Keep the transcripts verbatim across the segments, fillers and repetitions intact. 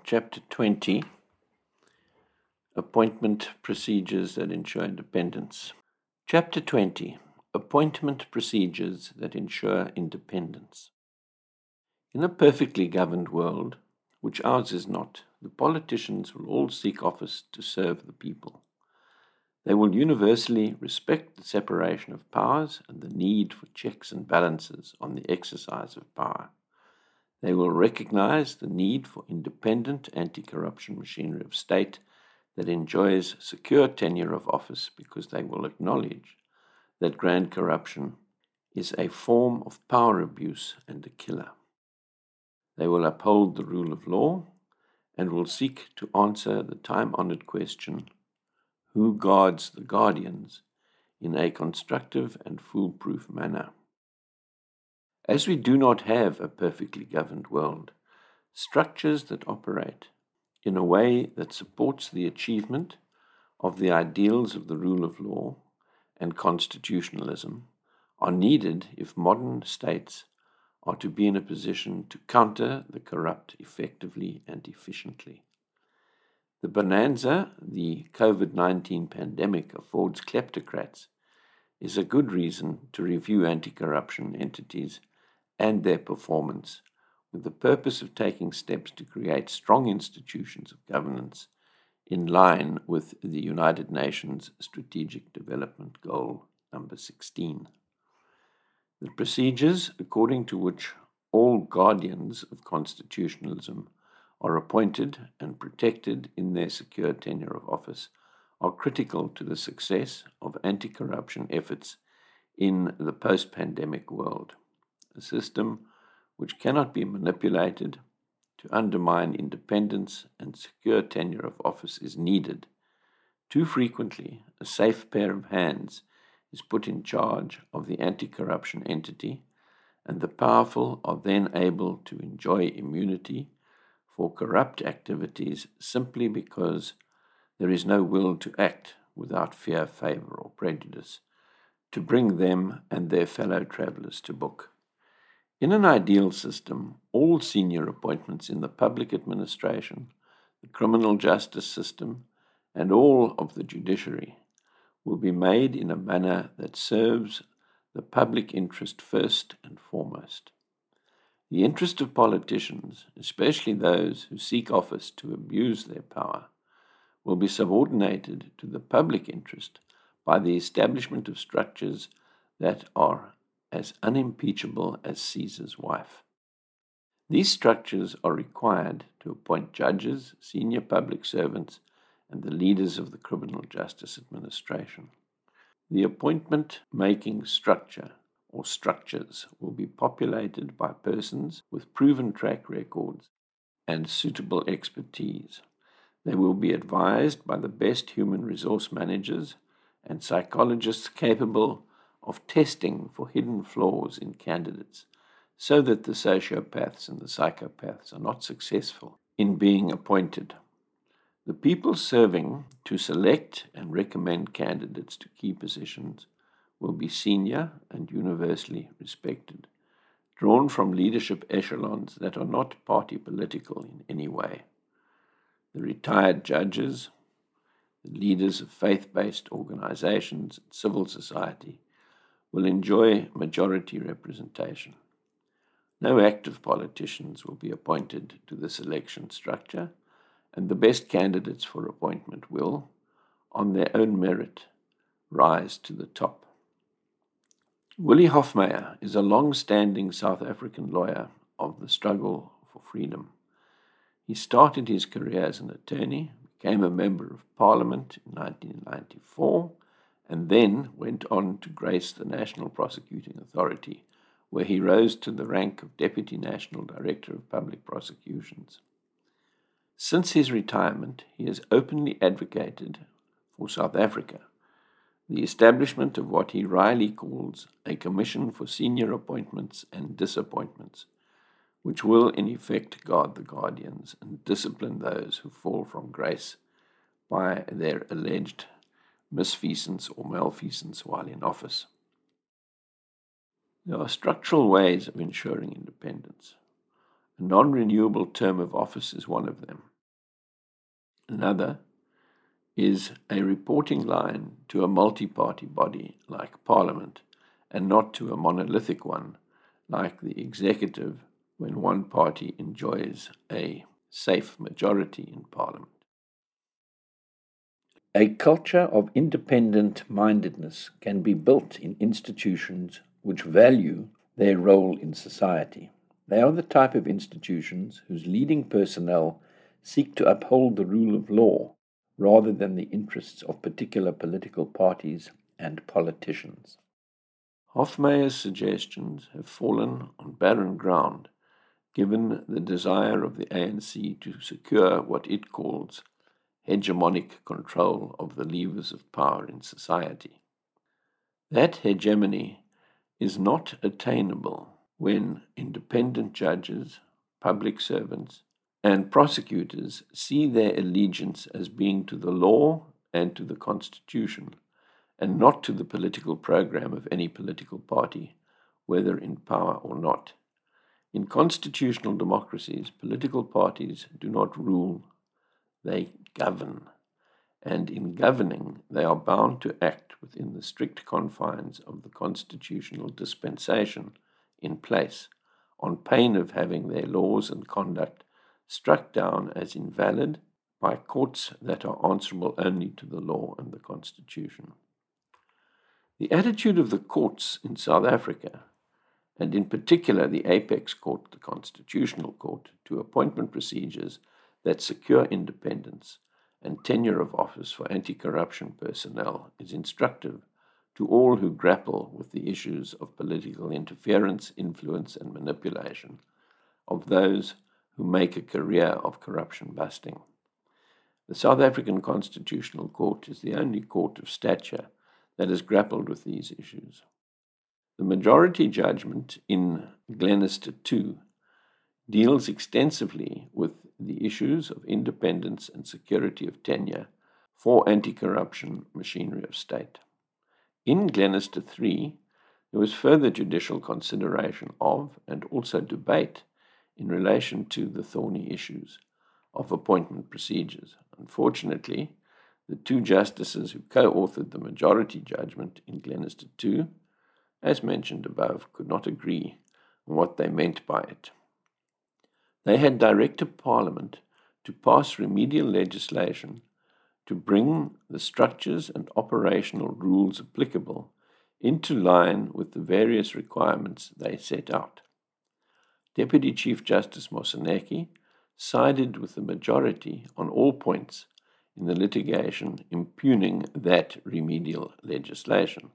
Chapter twenty, Appointment Procedures that Ensure Independence. Chapter twenty, Appointment Procedures that Ensure Independence. In a perfectly governed world, which ours is not, the politicians will all seek office to serve the people. They will universally respect the separation of powers and the need for checks and balances on the exercise of power. They will recognize the need for independent anti-corruption machinery of state that enjoys secure tenure of office, because they will acknowledge that grand corruption is a form of power abuse and a killer. They will uphold the rule of law and will seek to answer the time-honored question, who guards the guardians, in a constructive and foolproof manner. As we do not have a perfectly governed world, structures that operate in a way that supports the achievement of the ideals of the rule of law and constitutionalism are needed if modern states are to be in a position to counter the corrupt effectively and efficiently. The bonanza the COVID nineteen pandemic affords kleptocrats is a good reason to review anti-corruption entities and their performance, with the purpose of taking steps to create strong institutions of governance in line with the United Nations Strategic Development Goal number sixteen. The procedures according to which all guardians of constitutionalism are appointed and protected in their secure tenure of office are critical to the success of anti-corruption efforts in the post-pandemic world. A system which cannot be manipulated to undermine independence and secure tenure of office is needed. Too frequently, a safe pair of hands is put in charge of the anti-corruption entity, and the powerful are then able to enjoy immunity for corrupt activities simply because there is no will to act without fear, favor, or prejudice to bring them and their fellow travelers to book. In an ideal system, all senior appointments in the public administration, the criminal justice system, and all of the judiciary will be made in a manner that serves the public interest first and foremost. The interest of politicians, especially those who seek office to abuse their power, will be subordinated to the public interest by the establishment of structures that are as unimpeachable as Caesar's wife. These structures are required to appoint judges, senior public servants, and the leaders of the criminal justice administration. The appointment-making structure or structures will be populated by persons with proven track records and suitable expertise. They will be advised by the best human resource managers and psychologists capable of testing for hidden flaws in candidates, so that the sociopaths and the psychopaths are not successful in being appointed. The people serving to select and recommend candidates to key positions will be senior and universally respected, drawn from leadership echelons that are not party political in any way. The retired judges, the leaders of faith-based organizations and civil society will enjoy majority representation. No active politicians will be appointed to the selection structure, and the best candidates for appointment will, on their own merit, rise to the top. Willie Hofmeyr is a long-standing South African lawyer of the struggle for freedom. He started his career as an attorney, became a member of Parliament in nineteen ninety-four, and then went on to grace the National Prosecuting Authority, where he rose to the rank of Deputy National Director of Public Prosecutions. Since his retirement, he has openly advocated for South Africa the establishment of what he wryly calls a Commission for Senior Appointments and Disappointments, which will in effect guard the guardians and discipline those who fall from grace by their alleged misfeasance or malfeasance while in office. There are structural ways of ensuring independence. A non-renewable term of office is one of them. Another is a reporting line to a multi-party body like Parliament, and not to a monolithic one like the executive when one party enjoys a safe majority in Parliament. A culture of independent-mindedness can be built in institutions which value their role in society. They are the type of institutions whose leading personnel seek to uphold the rule of law rather than the interests of particular political parties and politicians. Hofmeyr's suggestions have fallen on barren ground, given the desire of the A N C to secure what it calls hegemonic control of the levers of power in society. That hegemony is not attainable when independent judges, public servants, and prosecutors see their allegiance as being to the law and to the Constitution, and not to the political program of any political party, whether in power or not. In constitutional democracies, political parties do not rule, they govern, and in governing they are bound to act within the strict confines of the constitutional dispensation in place, on pain of having their laws and conduct struck down as invalid by courts that are answerable only to the law and the Constitution. The attitude of the courts in South Africa, and in particular the apex court, the Constitutional Court, to appointment procedures that secure independence and tenure of office for anti-corruption personnel, is instructive to all who grapple with the issues of political interference, influence, and manipulation of those who make a career of corruption busting. The South African Constitutional Court is the only court of stature that has grappled with these issues. The majority judgment in Glenister two deals extensively with the issues of independence and security of tenure for anti-corruption machinery of state. In Glenister three, there was further judicial consideration of and also debate in relation to the thorny issues of appointment procedures. Unfortunately, the two justices who co-authored the majority judgment in Glenister two, as mentioned above, could not agree on what they meant by it. They had directed Parliament to pass remedial legislation to bring the structures and operational rules applicable into line with the various requirements they set out. Deputy Chief Justice Moseneke sided with the majority on all points in the litigation impugning that remedial legislation.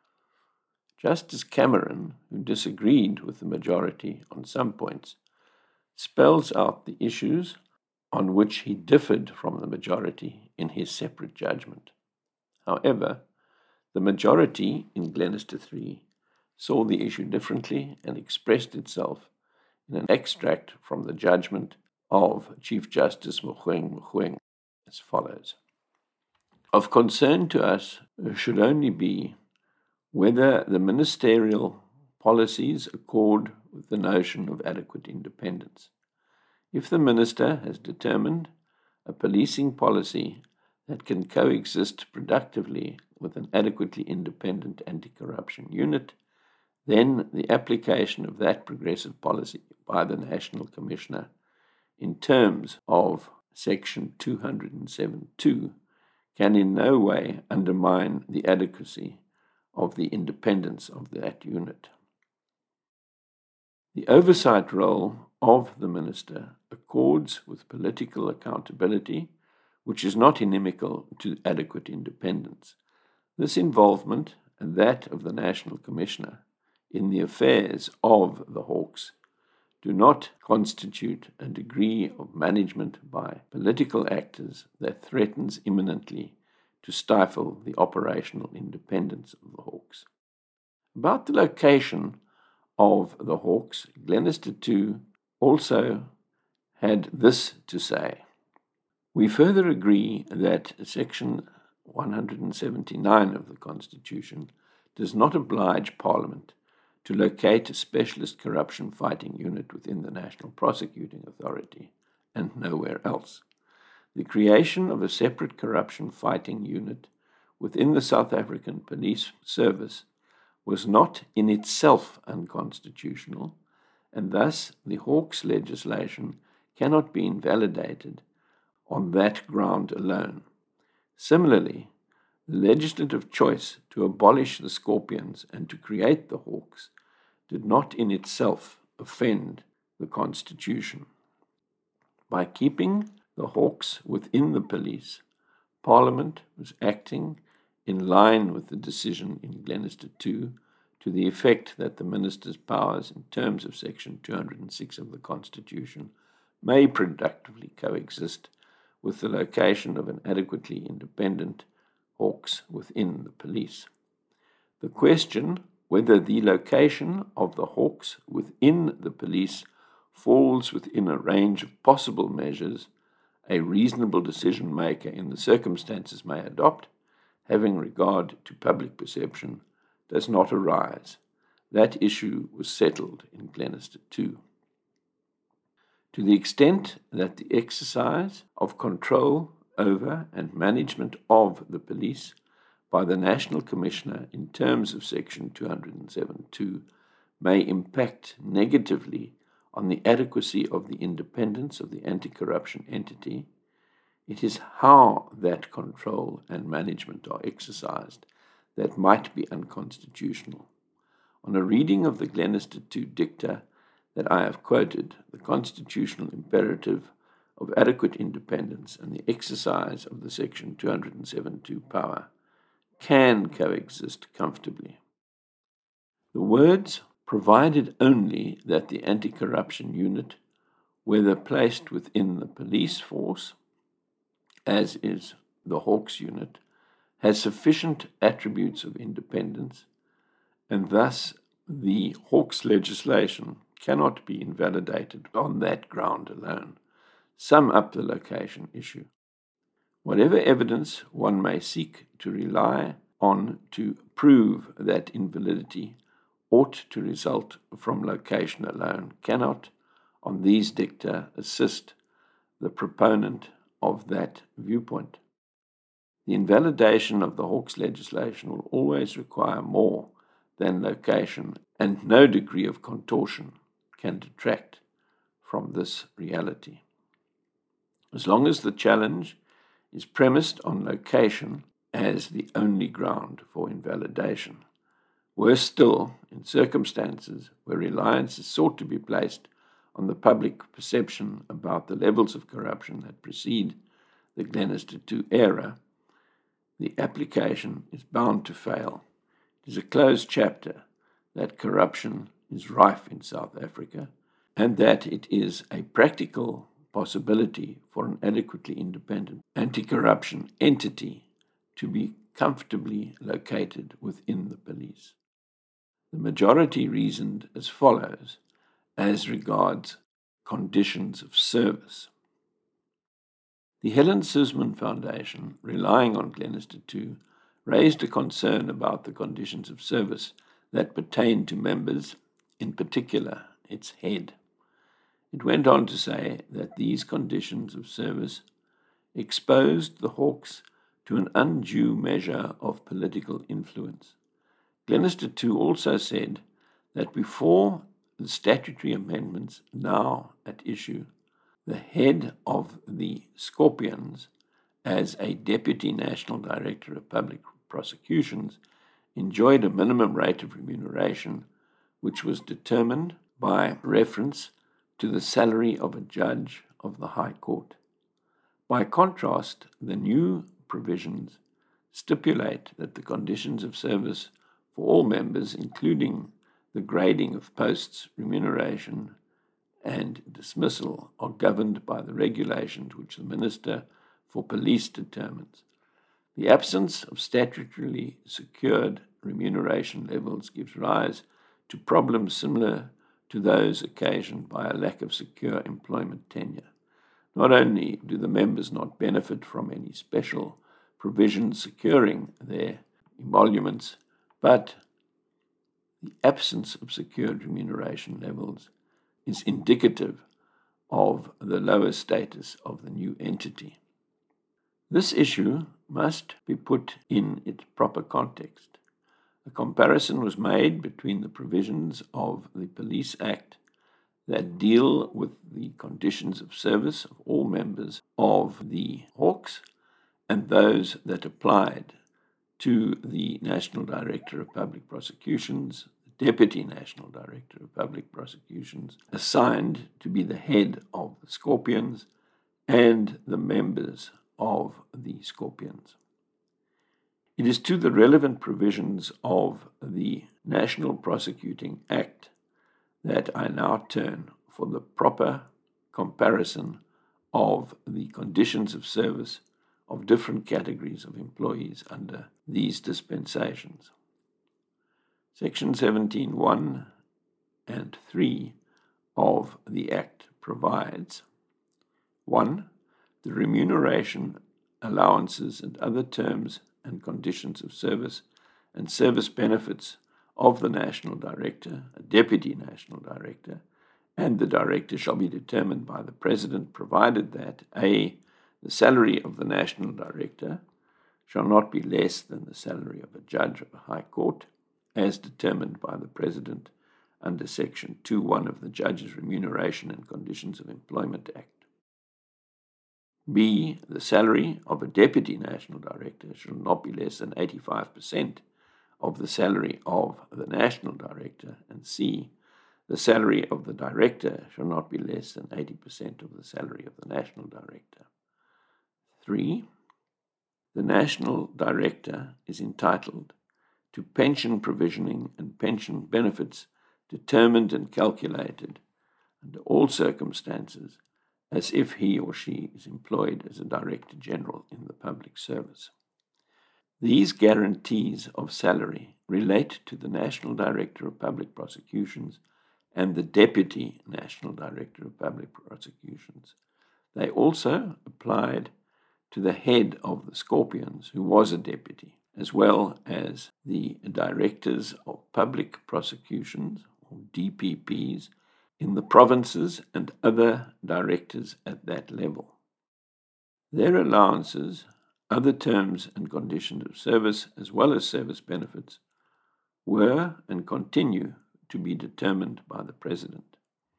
Justice Cameron, who disagreed with the majority on some points, spells out the issues on which he differed from the majority in his separate judgment. However, the majority in Glenister three saw the issue differently and expressed itself in an extract from the judgment of Chief Justice Mogoeng Mogoeng as follows. Of concern to us should only be whether the ministerial policies accord with the notion of adequate independence. If the minister has determined a policing policy that can coexist productively with an adequately independent anti-corruption unit, then the application of that progressive policy by the National Commissioner in terms of Section two hundred seven point two can in no way undermine the adequacy of the independence of that unit. The oversight role of the minister accords with political accountability, which is not inimical to adequate independence. This involvement, and that of the National Commissioner, in the affairs of the Hawks do not constitute a degree of management by political actors that threatens imminently to stifle the operational independence of the Hawks. About the location of the Hawks, Glenister two also had this to say. We further agree that Section one hundred seventy-nine of the Constitution does not oblige Parliament to locate a specialist corruption-fighting unit within the National Prosecuting Authority and nowhere else. The creation of a separate corruption fighting unit within the South African Police Service was not in itself unconstitutional, and thus the Hawks legislation cannot be invalidated on that ground alone. Similarly, the legislative choice to abolish the Scorpions and to create the Hawks did not in itself offend the Constitution. By keeping the Hawks within the police, Parliament was acting in line with the decision in Glenister two to the effect that the minister's powers in terms of Section two hundred six of the Constitution may productively coexist with the location of an adequately independent Hawks within the police. The question whether the location of the Hawks within the police falls within a range of possible measures a reasonable decision maker in the circumstances may adopt, having regard to public perception, does not arise. That issue was settled in Glenister two. To the extent that the exercise of control over and management of the police by the National Commissioner in terms of Section two hundred seven point two may impact negatively on the adequacy of the independence of the anti-corruption entity, it is how that control and management are exercised that might be unconstitutional. On a reading of the Glenister two dicta that I have quoted, the constitutional imperative of adequate independence and the exercise of the Section two hundred seven point two power can coexist comfortably. The words provided only that the anti-corruption unit, whether placed within the police force, as is the Hawks unit, has sufficient attributes of independence, and thus the Hawks legislation cannot be invalidated on that ground alone, sum up the location issue. Whatever evidence one may seek to rely on to prove that invalidity ought to result from location alone cannot, on these dicta, assist the proponent of that viewpoint. The invalidation of the Hawks legislation will always require more than location, and no degree of contortion can detract from this reality. As long as the challenge is premised on location as the only ground for invalidation, worse still, in circumstances where reliance is sought to be placed on the public perception about the levels of corruption that precede the Glenister two era, the application is bound to fail. It is a closed chapter that corruption is rife in South Africa, and that it is a practical possibility for an adequately independent anti-corruption entity to be comfortably located within the police. The majority reasoned as follows as regards conditions of service. The Helen Suzman Foundation, relying on Glenister two, raised a concern about the conditions of service that pertain to members, in particular its head. It went on to say that these conditions of service exposed the Hawks to an undue measure of political influence. Glenister two also said that before the statutory amendments now at issue, the head of the Scorpions, as a Deputy National Director of Public Prosecutions, enjoyed a minimum rate of remuneration which was determined by reference to the salary of a judge of the High Court. By contrast, the new provisions stipulate that the conditions of service for all members, including the grading of posts, remuneration, and dismissal, are governed by the regulations which the Minister for Police determines. The absence of statutorily secured remuneration levels gives rise to problems similar to those occasioned by a lack of secure employment tenure. Not only do the members not benefit from any special provisions securing their emoluments, but the absence of secured remuneration levels is indicative of the lower status of the new entity. This issue must be put in its proper context. A comparison was made between the provisions of the Police Act that deal with the conditions of service of all members of the Hawks and those that applied to the National Director of Public Prosecutions, the Deputy National Director of Public Prosecutions, assigned to be the head of the Scorpions and the members of the Scorpions. It is to the relevant provisions of the National Prosecuting Act that I now turn for the proper comparison of the conditions of service of different categories of employees under these dispensations. Section seventeen point one and three of the Act provides: one. The remuneration, allowances, and other terms and conditions of service and service benefits of the National Director, a Deputy National Director, and the Director shall be determined by the President, provided that A. The salary of the National Director shall not be less than the salary of a judge of a High Court, as determined by the President under Section two point one of the Judges' Remuneration and Conditions of Employment Act. B. The salary of a Deputy National Director shall not be less than eighty-five percent of the salary of the National Director. And C. The salary of the Director shall not be less than eighty percent of the salary of the National Director. Three. The National Director is entitled to pension provisioning and pension benefits determined and calculated under all circumstances as if he or she is employed as a Director General in the public service. These guarantees of salary relate to the National Director of Public Prosecutions and the Deputy National Director of Public Prosecutions. They also applied to the head of the Scorpions, who was a deputy, as well as the Directors of Public Prosecutions, or D P Ps, in the provinces and other directors at that level. Their allowances, other terms and conditions of service, as well as service benefits, were and continue to be determined by the President.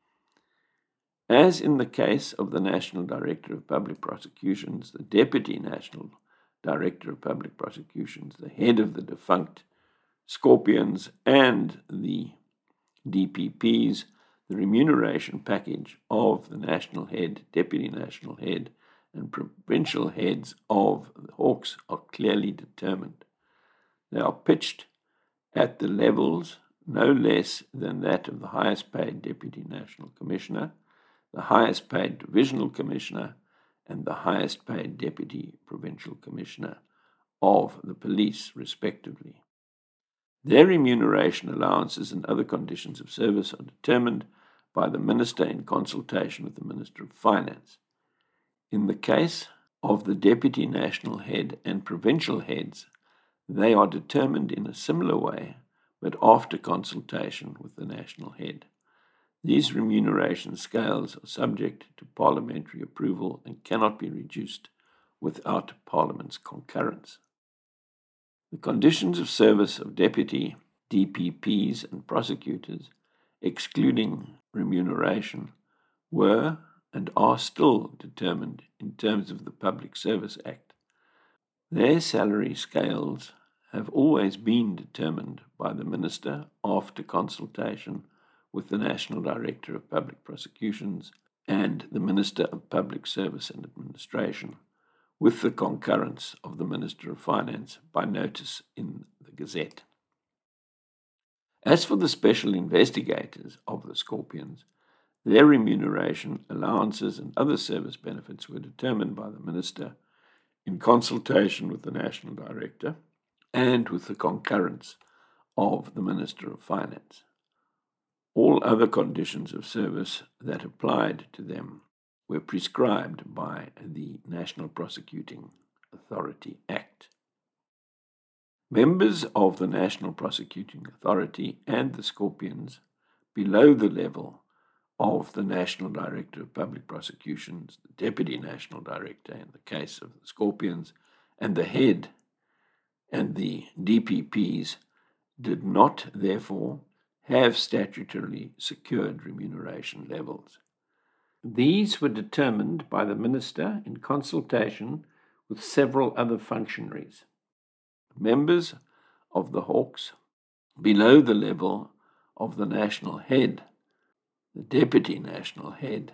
As in the case of the National Director of Public Prosecutions, the Deputy National Director of Public Prosecutions, the head of the defunct Scorpions, and the D P Ps, the remuneration package of the national head, deputy national head, and provincial heads of the Hawks are clearly determined. They are pitched at the levels no less than that of the highest paid Deputy National Commissioner, the highest paid Divisional Commissioner, and the highest paid Deputy Provincial Commissioner of the police, respectively. Their remuneration, allowances, and other conditions of service are determined by the Minister in consultation with the Minister of Finance. In the case of the Deputy National Head and Provincial Heads, they are determined in a similar way, but after consultation with the National Head. These remuneration scales are subject to parliamentary approval and cannot be reduced without Parliament's concurrence. The conditions of service of deputy D P Ps and prosecutors, excluding remuneration, were and are still determined in terms of the Public Service Act. Their salary scales have always been determined by the Minister after consultation with the National Director of Public Prosecutions and the Minister of Public Service and Administration, with the concurrence of the Minister of Finance by notice in the Gazette. As for the special investigators of the Scorpions, their remuneration, allowances, and other service benefits were determined by the Minister in consultation with the National Director and with the concurrence of the Minister of Finance. All other conditions of service that applied to them were prescribed by the National Prosecuting Authority Act. Members of the National Prosecuting Authority and the Scorpions below the level of the National Director of Public Prosecutions, the Deputy National Director in the case of the Scorpions, and the head and the D P Ps did not, therefore, have statutorily secured remuneration levels. These were determined by the Minister in consultation with several other functionaries. Members of the Hawks below the level of the national head, the deputy national head,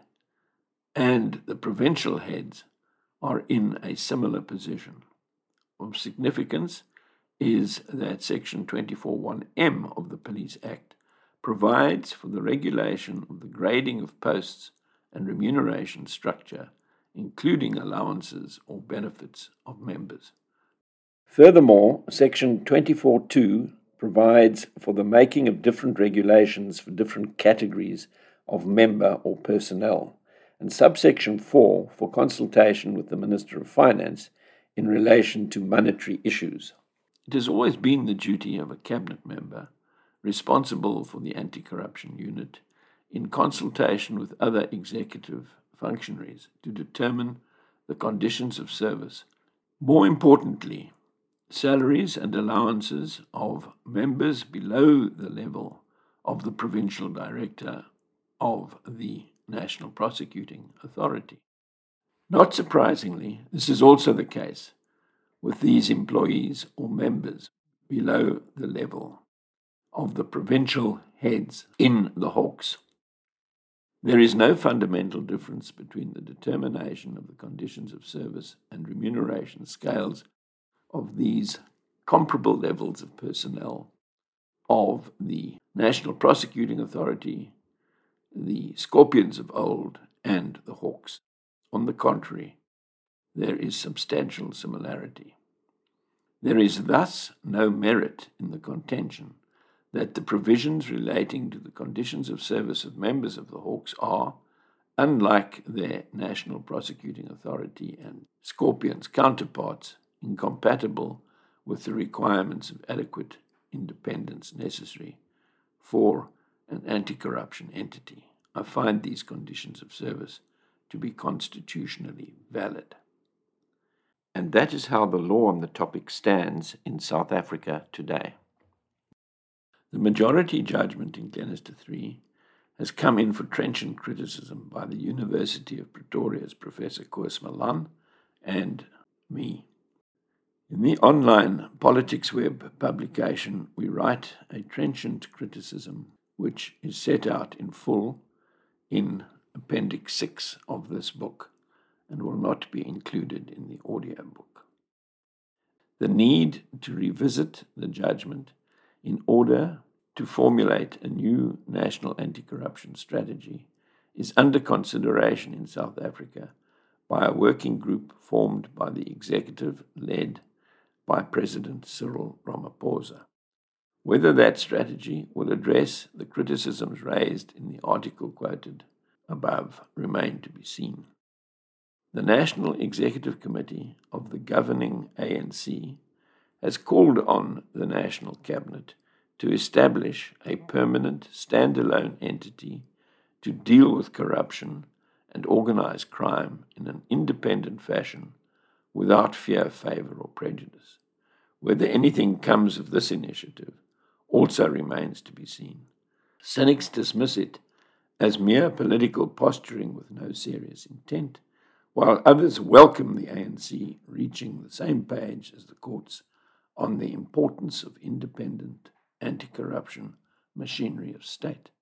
and the provincial heads are in a similar position. Of significance is that Section twenty-four one M of the Police Act provides for the regulation of the grading of posts and remuneration structure, including allowances or benefits of members. Furthermore, Section twenty-four two provides for the making of different regulations for different categories of member or personnel, and subsection four for consultation with the Minister of Finance in relation to monetary issues. It has always been the duty of a cabinet member responsible for the anti-corruption unit, in consultation with other executive functionaries, to determine the conditions of service. More importantly, salaries and allowances of members below the level of the provincial director of the National Prosecuting Authority. Not surprisingly, this is also the case with these employees or members below the level of the provincial heads in the Hawks. There is no fundamental difference between the determination of the conditions of service and remuneration scales of these comparable levels of personnel of the National Prosecuting Authority, the Scorpions of old, and the Hawks. On the contrary, there is substantial similarity. There is thus no merit in the contention that the provisions relating to the conditions of service of members of the Hawks are, unlike their National Prosecuting Authority and Scorpions counterparts, incompatible with the requirements of adequate independence necessary for an anti-corruption entity. I find these conditions of service to be constitutionally valid. And that is how the law on the topic stands in South Africa today. The majority judgment in Glenister three has come in for trenchant criticism by the University of Pretoria's Professor Koos Malan and me. In the online Politics Web publication, we write a trenchant criticism which is set out in full in Appendix six of this book and will not be included in the audio book. The need to revisit the judgment in order to formulate a new national anti-corruption strategy is under consideration in South Africa by a working group formed by the executive led by President Cyril Ramaphosa. Whether that strategy will address the criticisms raised in the article quoted above remain to be seen. The National Executive Committee of the governing A N C has called on the National Cabinet to establish a permanent standalone entity to deal with corruption and organized crime in an independent fashion without fear, favor, or prejudice. Whether anything comes of this initiative also remains to be seen. Cynics dismiss it as mere political posturing with no serious intent, while others welcome the A N C reaching the same page as the courts on the importance of independent anti-corruption machinery of state.